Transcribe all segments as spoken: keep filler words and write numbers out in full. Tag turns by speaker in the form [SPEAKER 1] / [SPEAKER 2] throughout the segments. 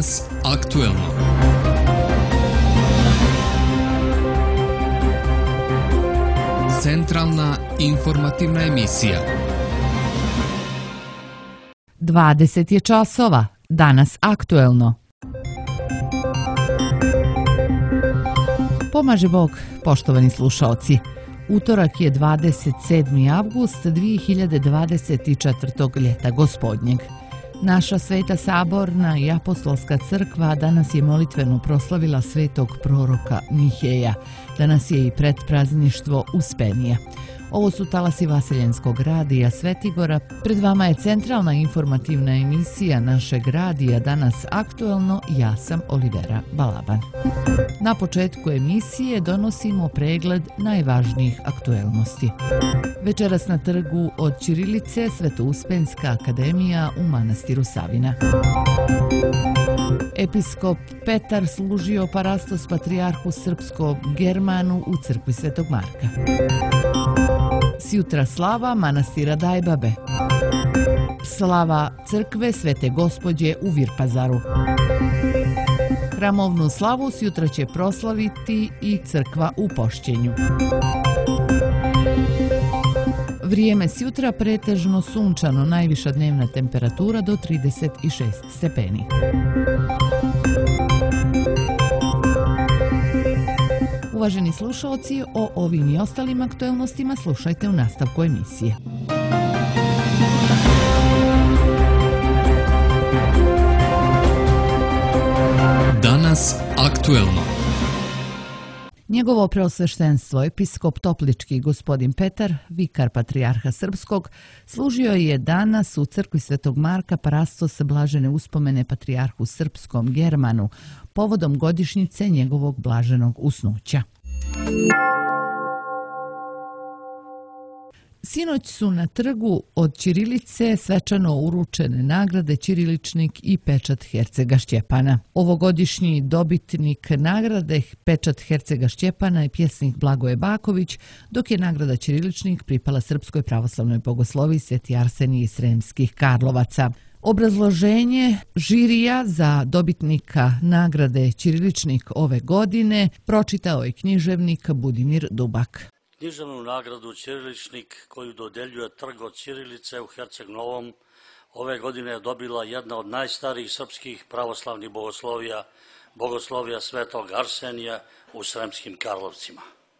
[SPEAKER 1] Danas aktuelno. Centralna informativna emisija.
[SPEAKER 2] dvadeset je časova. Danas aktuelno. Pomaže Bog, poštovani slušaoci. Utorak je dvadeset sedmi avgust dvije hiljade dvadeset četvrtog ljeta gospodnjeg. Naša Sveta Saborna i Apostolska crkva danas je molitveno proslavila svetog proroka Miheja. Danas je i predprazništvo Uspenija. Ovo su talasi Vaseljenskog radija Svetigora. Pred vama je centralna informativna emisija našeg radija Danas aktuelno. Ja sam Olivera Balaban. Na početku emisije donosimo pregled najvažnijih aktuelnosti. Večeras na trgu od ćirilice Sveto-Uspenjska akademija u manastiru Savina. Episkop Petar služio parastos patrijarhu srpskog Germanu u crkvi Svetog Marka. Sjutra slava manastira Dajbabe. Slava crkve Svete Gospođe u Virpazaru. Hramovnu slavu sjutra će proslaviti i crkva u Pošćenju. Vrijeme sjutra pretežno sunčano, najviša dnevna temperatura do trideset šest stepeni. Uvaženi slušaoci, o ovim i ostalim aktuelnostima slušajte u nastavku emisije.
[SPEAKER 1] Danas aktuelno.
[SPEAKER 2] Njegovo preosveštenstvo, episkop Toplički gospodin Petar, vikar patrijarha srpskog, služio je danas u crkvi Svetog Marka parastos blažene uspomene patrijarhu srpskom Germanu povodom godišnjice njegovog blaženog usnuća. Sinoć su na trgu od ćirilice svečano uručene nagrade Ćiriličnik i pečat Hercega Šćepana. Ovogodišnji dobitnik nagrade pečat Hercega Šćepana je pjesnik Blagoje Baković, dok je nagrada Ćiriličnik pripala Srpskoj pravoslavnoj bogosloviji Sveti Arsenije iz Sremskih Karlovaca. Obrazloženje žirija za dobitnika nagrade Ćiriličnik ove godine pročitao je književnik Budimir Dubak.
[SPEAKER 3] Književnu nagradu Ćiriličnik koju dodeljuje trg od ćirilice u Herceg Novom ove godine je dobila jedna od najstarijih srpskih pravoslavnih bogoslovija, bogoslovija Svetog Arsenija u Sremskim Karlovcima.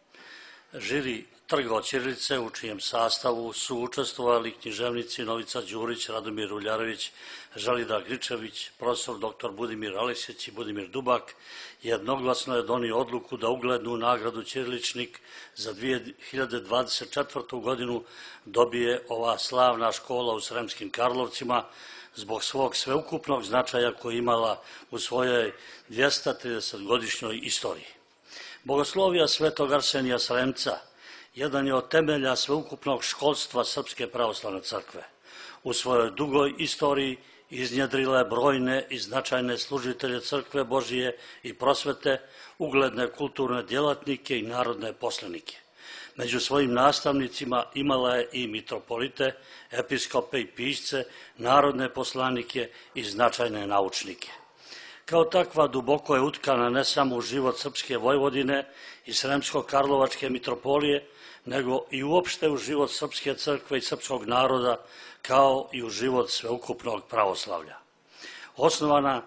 [SPEAKER 3] Žiri trga od ćirilice u čijem sastavu su učestvovali književnici Novica Đurić, Radomir Uljarević, Želida Gričević, profesor doktor Budimir Aleksić i Budimir Dubak, jednoglasno je donio odluku da uglednu nagradu Ćiriličnik za dvije hiljade dvadeset četvrtu. godinu dobije ova slavna škola u Sremskim Karlovcima zbog svog sveukupnog značaja koji imala u svojoj dvjesto tridesetogodišnjoj istoriji. Bogoslovija Svetog Arsenija Sremca jedan je od temelja sveukupnog školstva Srpske pravoslavne crkve. U svojoj dugoj istoriji iznjedrila je brojne i značajne služitelje crkve Božije i prosvete, ugledne kulturne djelatnike i narodne poslanike. Među svojim nastavnicima imala je i mitropolite, episkope i pisce, narodne poslanike i značajne naučnike. Kao takva duboko je utkana ne samo u život Srpske Vojvodine i Sremsko-Karlovačke mitropolije, nego i uopšte u život Srpske crkve i srpskog naroda, kao i u život sveukupnog pravoslavlja. Osnovana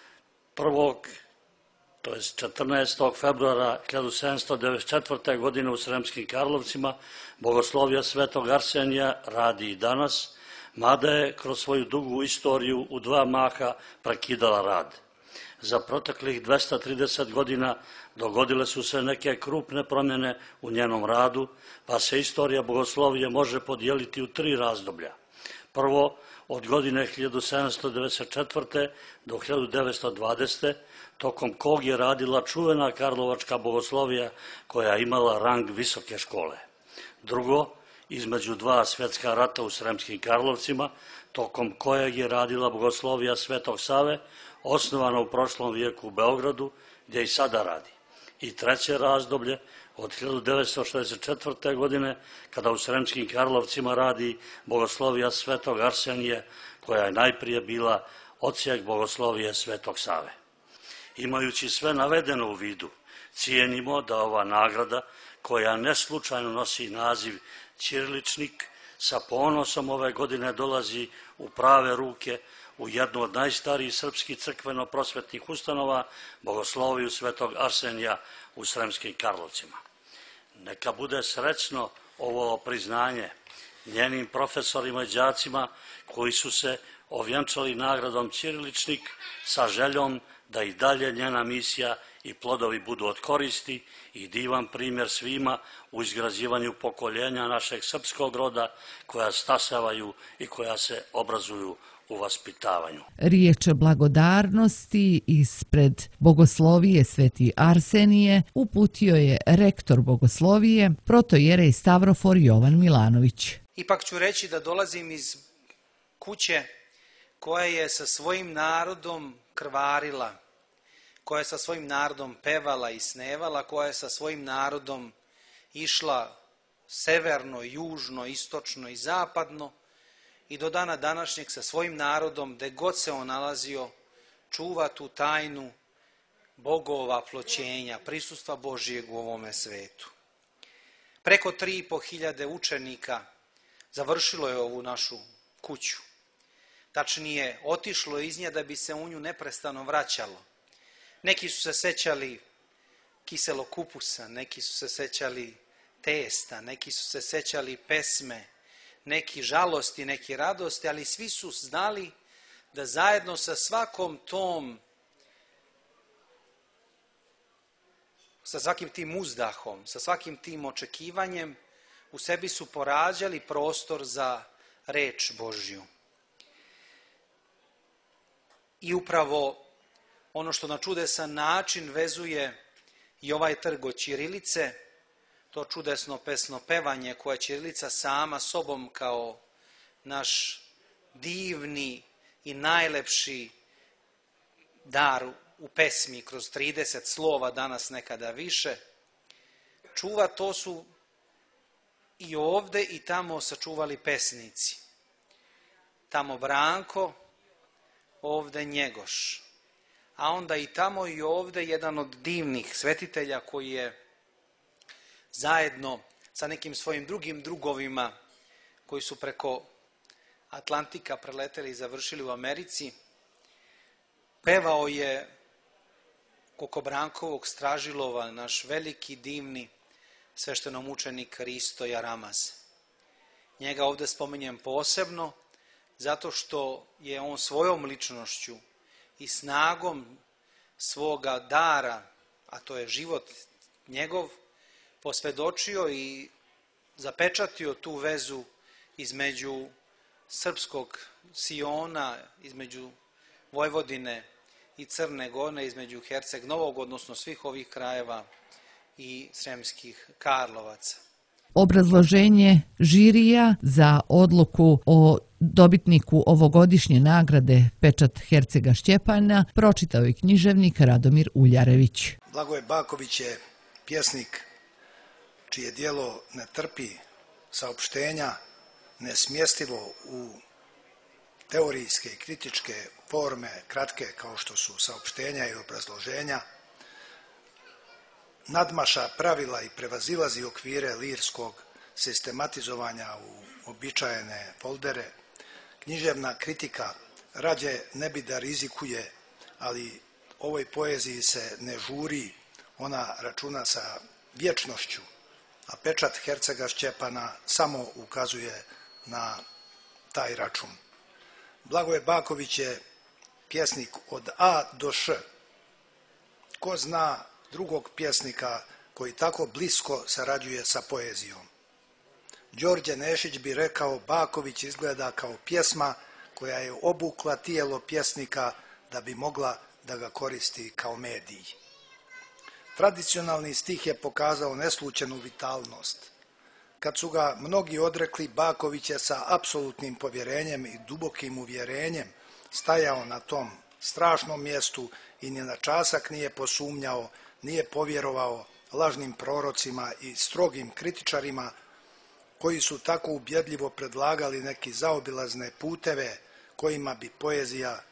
[SPEAKER 3] prvog, to je četrnaestog februara hiljadu sedamsto devedeset četvrte. godine u Sremskim Karlovcima, bogoslovija Svetog Arsenija radi i danas, mada je kroz svoju dugu istoriju u dva maha prekidala rad. Za proteklih dvjesto trideset godina dogodile su se neke krupne promjene u njenom radu, pa se istorija bogoslovije može podijeliti u tri razdoblja. Prvo, od godine hiljadu sedamsto devedeset četvrte. do hiljadu devetsto dvadesete. tokom kog je radila čuvena karlovačka bogoslovija koja je imala rang visoke škole. Drugo, između dva svjetska rata u Sremskim Karlovcima, tokom kojeg je radila bogoslovija Svetog Save, osnovana u prošlom vijeku u Beogradu, gdje i sada radi. I treće razdoblje, od hiljadu devetsto šezdeset četvrte. godine, kada u Sremskim Karlovcima radi bogoslovija Svetog Arsenija, koja je najprije bila odsjek bogoslovije Svetog Save. Imajući sve navedeno u vidu, cijenimo da ova nagrada, koja ne slučajno nosi naziv ćiriličnik, sa ponosom ove godine dolazi u prave ruke u jednu od najstarijih srpskih crkveno-prosvetnih ustanova, bogosloviju Svetog Arsenija u Sremskim Karlovcima. Neka bude srećno ovo priznanje njenim profesorima i đacima koji su se ovjenčali nagradom ćiriličnik sa željom da i dalje njena misija i plodovi budu od koristi i divan primjer svima u izgrađivanju pokoljenja našeg srpskog roda koja stasavaju i koja se obrazuju u vaspitavanju.
[SPEAKER 2] Riječ blagodarnosti ispred Bogoslovije Sveti Arsenije uputio je rektor Bogoslovije, protojerej Stavrofor Jovan Milanović.
[SPEAKER 4] Ipak ću reći da dolazim iz kuće koja je sa svojim narodom krvarila, koja je sa svojim narodom pevala i snevala, koja je sa svojim narodom išla severno, južno, istočno i zapadno i do dana današnjeg sa svojim narodom, gde god se on nalazio, čuva tu tajnu bogova ploćenja, prisustva Božijeg u ovome svetu. Preko tri i po hiljade učenika završilo je ovu našu kuću. Tačnije, otišlo iz nje da bi se u nju neprestano vraćalo. Neki su se sećali kiselog kupusa, neki su se sećali testa, neki su se sećali pesme, neki žalosti, neki radosti, ali svi su znali da zajedno sa svakom tom, sa svakim tim uzdahom, sa svakim tim očekivanjem, u sebi su porađali prostor za reč Božju. I upravo ono što na čudesan način vezuje i ovaj trg od ćirilice, to čudesno pesno pevanje koje ćirilica sama sobom kao naš divni i najlepši dar u pesmi kroz trideset slova, danas nekada više, čuva, to su i ovde i tamo sačuvali pesnici. Tamo Branko, ovde Njegoš. A onda i tamo i ovde jedan od divnih svetitelja koji je zajedno sa nekim svojim drugim drugovima koji su preko Atlantika preleteli i završili u Americi, pevao je oko Brankovog Stražilova naš veliki divni sveštenomučenik Risto Jaramaz. Njega ovde spominjem posebno zato što je on svojom ličnošću i snagom svoga dara, a to je život njegov, posvedočio i zapečatio tu vezu između srpskog Siona, između Vojvodine i Crne Gore, između Herceg Novog, odnosno svih ovih krajeva i Sremskih Karlovaca.
[SPEAKER 2] Obrazloženje žirija za odluku o dobitniku ovogodišnje nagrade Pečat Hercega Šćepana pročitao je književnik Radomir Uljarević.
[SPEAKER 5] Blagoje Baković je pjesnik čije djelo ne trpi saopštenja, nesmjestivo u teorijske i kritičke forme, kratke kao što su saopštenja i obrazloženja, nadmaša pravila i prevazilazi okvire lirskog sistematizovanja u običajene foldere. Književna kritika rađe ne bi da rizikuje, ali ovoj poeziji se ne žuri, ona računa sa vječnošću, a Pečat Hercega Šćepana samo ukazuje na taj račun. Blagoje Baković je pjesnik od A do Š. Ko zna drugog pjesnika koji tako blisko sarađuje sa poezijom? Đorđe Nešić bi rekao, Baković izgleda kao pjesma koja je obukla tijelo pjesnika da bi mogla da ga koristi kao medij. Tradicionalni stih je pokazao neslučenu vitalnost. Kad su ga mnogi odrekli, Baković je sa apsolutnim povjerenjem i dubokim uvjerenjem stajao na tom strašnom mjestu i ni na časak nije posumnjao, nije povjerovao lažnim prorocima i strogim kritičarima koji su tako ubjedljivo predlagali neki zaobilazne puteve kojima bi poezija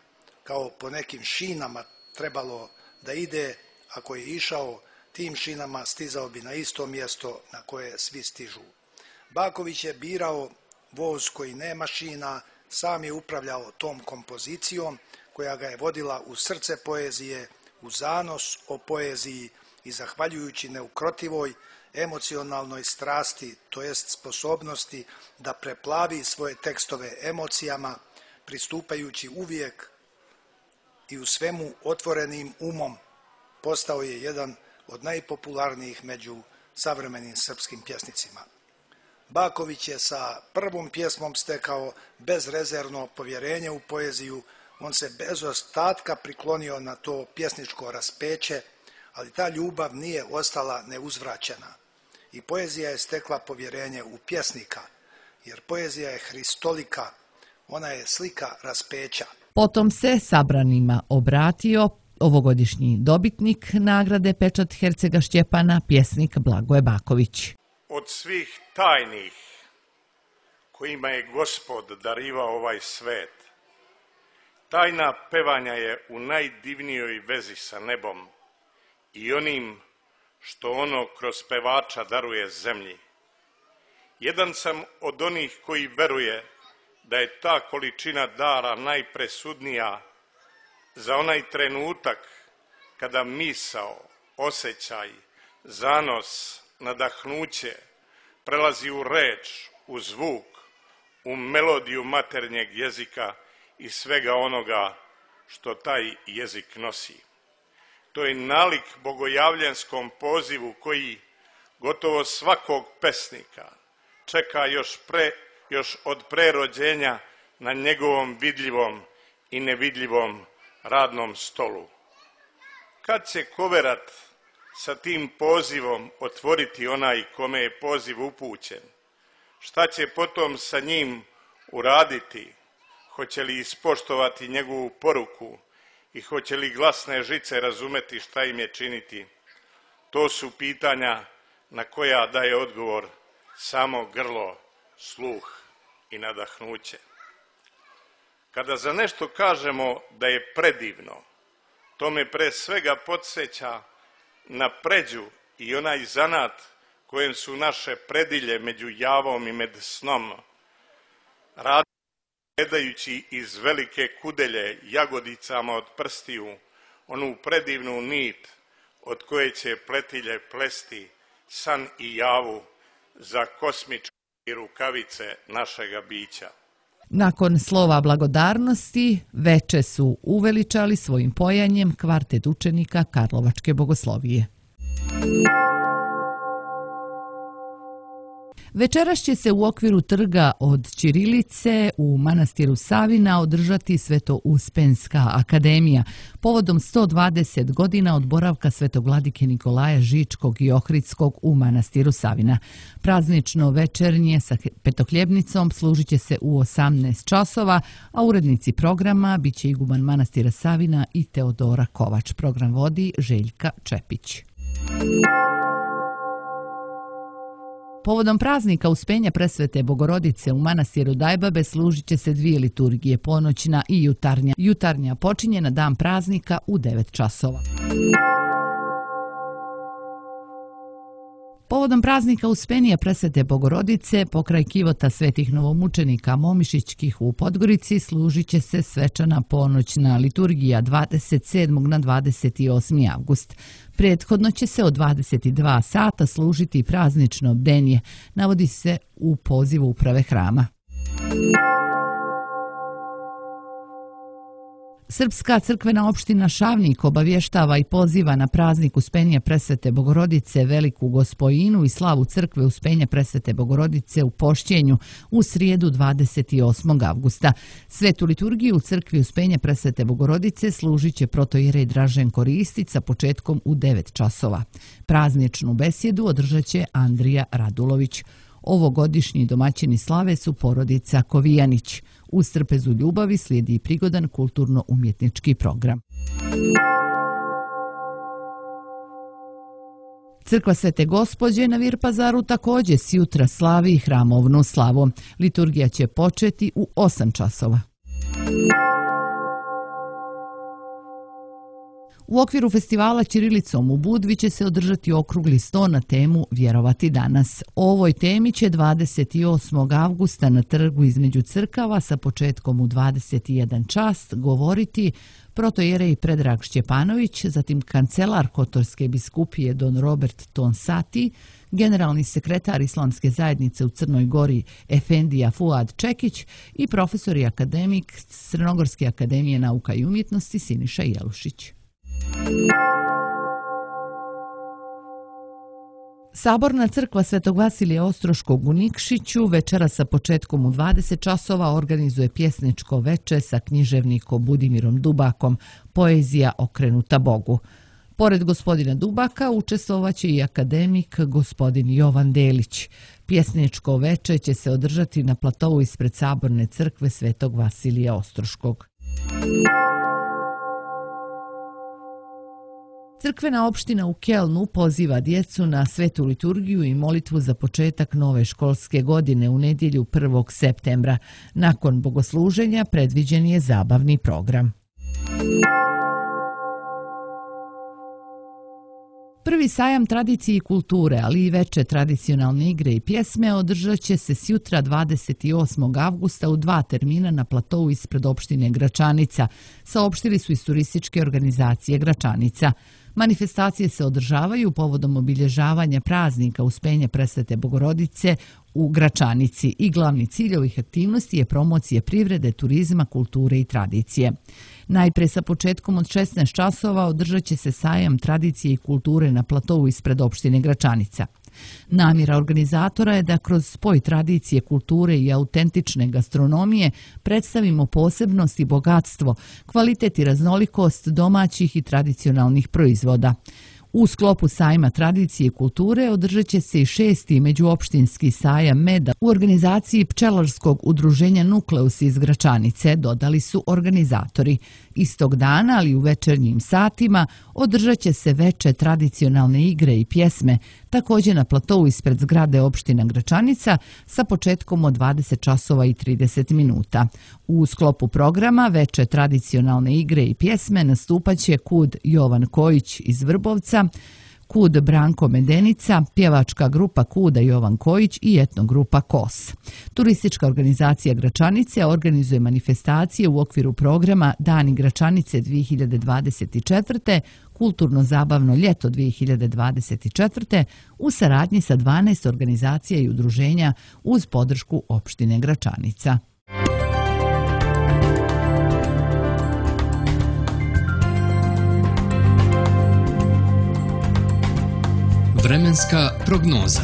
[SPEAKER 5] kao po nekim šinama trebalo da ide, ako je išao tim šinama stizao bi na isto mjesto na koje svi stižu. Baković je birao voz koji nema šina, sam je upravljao tom kompozicijom koja ga je vodila u srce poezije, u zanos o poeziji i zahvaljujući neukrotivoj emocionalnoj strasti, to jest sposobnosti da preplavi svoje tekstove emocijama, pristupajući uvijek i u svemu otvorenim umom, postao je jedan od najpopularnijih među savremenim srpskim pjesnicima. Baković je sa prvom pjesmom stekao bezrezervno povjerenje u poeziju, on se bez ostatka priklonio na to pjesničko raspeće, ali ta ljubav nije ostala neuzvraćena. I poezija je stekla povjerenje u pjesnika, jer poezija je hristolika, ona je slika raspeća.
[SPEAKER 2] Potom se sabranima obratio ovogodišnji dobitnik nagrade Pečat Hercega Šćepana, pjesnik Blagoje Baković.
[SPEAKER 6] Od svih tajnih kojima je Gospod darivao ovaj svet, tajna pevanja je u najdivnijoj vezi sa nebom i onim što ono kroz pevača daruje zemlji. Jedan sam od onih koji veruje da je ta količina dara najpresudnija za onaj trenutak kada misao, osjećaj, zanos, nadahnuće prelazi u reč, u zvuk, u melodiju maternjeg jezika i svega onoga što taj jezik nosi. To je nalik bogojavljenskom pozivu koji gotovo svakog pesnika čeka još, pre, još od prerođenja na njegovom vidljivom i nevidljivom radnom stolu. Kad će koverat sa tim pozivom otvoriti onaj kome je poziv upućen? Šta će potom sa njim uraditi? Hoće li ispoštovati njegovu poruku i hoće li glasne žice razumeti šta im je činiti? To su pitanja na koja daje odgovor samo grlo, sluh i nadahnuće. Kada za nešto kažemo da je predivno, to me pre svega podsjeća na pređu i onaj zanat kojem su naše predilje među javom i med snom, gledajući iz velike kudelje jagodicama od prstiju onu predivnu nit od koje će pletilje plesti san i javu za kosmičke rukavice našega bića.
[SPEAKER 2] Nakon slova blagodarnosti, veče su uveličali svojim pojanjem kvartet učenika Karlovačke bogoslovije. Večeras će se u okviru trga od ćirilice u manastiru Savina održati Sveto-Uspenska akademija povodom sto dvadeset godina od boravka svetovladike Nikolaja Žičkog i Ohridskog u manastiru Savina. Praznično večernje sa petokljebnicom služit će se u osamnaest časova, a urednici programa bit će iguman manastira Savina i Teodora Kovač. Program vodi Željka Čepić. Povodom praznika Uspenja Presvete Bogorodice u manastiru Dajbabe služit će se dvije liturgije, ponoćna i jutarnja. Jutarnja počinje na dan praznika u devet časova. Povodom praznika Uspenija Presvete Bogorodice, pokraj kivota svetih novomučenika Momišićkih u Podgorici, služit će se svečana ponoćna liturgija dvadeset sedmog na dvadeset osmi avgust. Prethodno će se od dvadeset dva sata služiti praznično bdenje, navodi se u pozivu uprave hrama. Srpska crkvena opština Šavnik obavještava i poziva na praznik Uspenja Presvete Bogorodice Veliku Gospojinu i slavu crkve Uspenja Presvete Bogorodice u Pošćenju u srijedu dvadeset osmog avgusta. Svetu liturgiju u crkvi Uspenja Presvete Bogorodice služit će protojerej Draženko Ristic sa početkom u devet časova. Prazničnu besjedu održat će Andrija Radulović. Ovogodišnji domaćini slave su porodica Kovijanić. Uz trpezu ljubavi slijedi prigodan kulturno-umjetnički program. Crkva Svete Gospođe na Virpazaru također sjutra slavi hramovnu slavu. Liturgija će početi u osam časova. U okviru festivala Ćirilicom u Budvi će se održati okrugli sto na temu Vjerovati danas. O ovoj temi će dvadeset osmog avgusta na trgu između crkava sa početkom u dvadeset jedan čas govoriti protojerej Predrag Šćepanović, zatim kancelar Kotorske biskupije don Robert Tonsati, generalni sekretar Islamske zajednice u Crnoj Gori Efendija Fuad Čekić i profesor i akademik Crnogorske akademije nauka i umjetnosti Siniša Jelušić. Saborna crkva Svetog Vasilija Ostroškog u Nikšiću večera sa početkom u dvadeset časova organizuje pjesničko veče sa književnikom Budimirom Dubakom Poezija okrenuta Bogu. Pored gospodina Dubaka učestvovaće i akademik gospodin Jovan Delić. Pjesničko veče će se održati na platovu ispred Saborne crkve Svetog Vasilija Ostroškog. Crkvena opština u Kelnu poziva djecu na svetu liturgiju i molitvu za početak nove školske godine u nedjelju prvog septembra. Nakon bogosluženja predviđen je zabavni program. Prvi sajam tradicije i kulture, ali i veče tradicionalne igre i pjesme održat će se sjutra dvadeset osmog avgusta u dva termina na platovu ispred opštine Gračanica, saopštili su iz turističke organizacije Gračanica. Manifestacije se održavaju povodom obilježavanja praznika Uspenja Presvete Bogorodice u Gračanici i glavni cilj ovih aktivnosti je promocija privrede, turizma, kulture i tradicije. Najpre sa početkom od šesnaest časova održat će se sajam tradicije i kulture na platovu ispred opštine Gračanica. Namjera organizatora je da kroz spoj tradicije, kulture i autentične gastronomije predstavimo posebnost i bogatstvo, kvalitet i raznolikost domaćih i tradicionalnih proizvoda. U sklopu sajma tradicije i kulture održat će se i šesti međuopštinski sajam meda u organizaciji pčelarskog udruženja Nukleus iz Gračanice, dodali su organizatori. Istog dana, ali u večernjim satima, održat će se veče tradicionalne igre i pjesme, također na platovu ispred zgrade opština Gračanica sa početkom od dvadeset časova i trideset minuta. U sklopu programa veče tradicionalne igre i pjesme nastupaće Kud Jovan Kojić iz Vrbovca, Kud Branko Medenica, pjevačka grupa Kuda Jovan Kojić i etnogrupa Kos. Turistička organizacija Gračanice organizuje manifestacije u okviru programa Dani Gračanice dvije hiljade dvadeset četvrte. Kulturno-zabavno ljeto dvije hiljade dvadeset četvrte. u saradnji sa dvanaest organizacija i udruženja uz podršku opštine Gračanica.
[SPEAKER 1] Vremenska prognoza.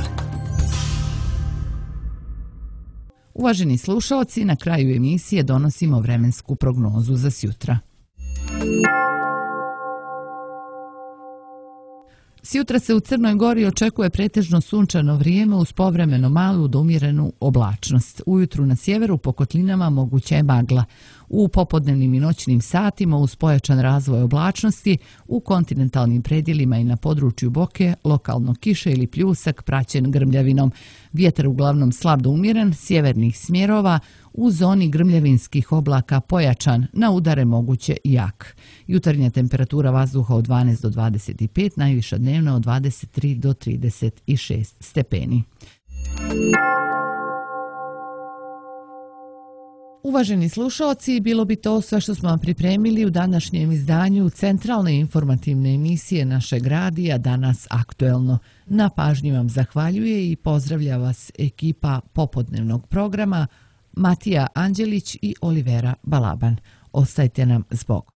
[SPEAKER 2] Uvaženi slušaoci, na kraju emisije donosimo vremensku prognozu za sjutra. Sjutra se u Crnoj Gori očekuje pretežno sunčano vrijeme uz povremeno malu do umjerenu oblačnost. Ujutru na sjeveru po kotlinama moguća je magla. U popodnevnim i noćnim satima uz pojačan razvoj oblačnosti u kontinentalnim predjelima i na području Boke lokalno kiše ili pljusak praćen grmljavinom. Vjetar uglavnom slab do umjeren, sjevernih smjerova, u zoni grmljavinskih oblaka pojačan, na udare moguće jak. Jutarnja temperatura vazduha od dvanaest do dvadeset pet, najviša dnevna od dvadeset tri do trideset šest stepeni. Uvaženi slušalci, bilo bi to sve što smo vam pripremili u današnjem izdanju centralne informativne emisije našeg radija Danas aktuelno. Na pažnji vam zahvaljuje i pozdravlja vas ekipa popodnevnog programa Matija Anđelić i Olivera Balaban. Ostajte nam s Bogom.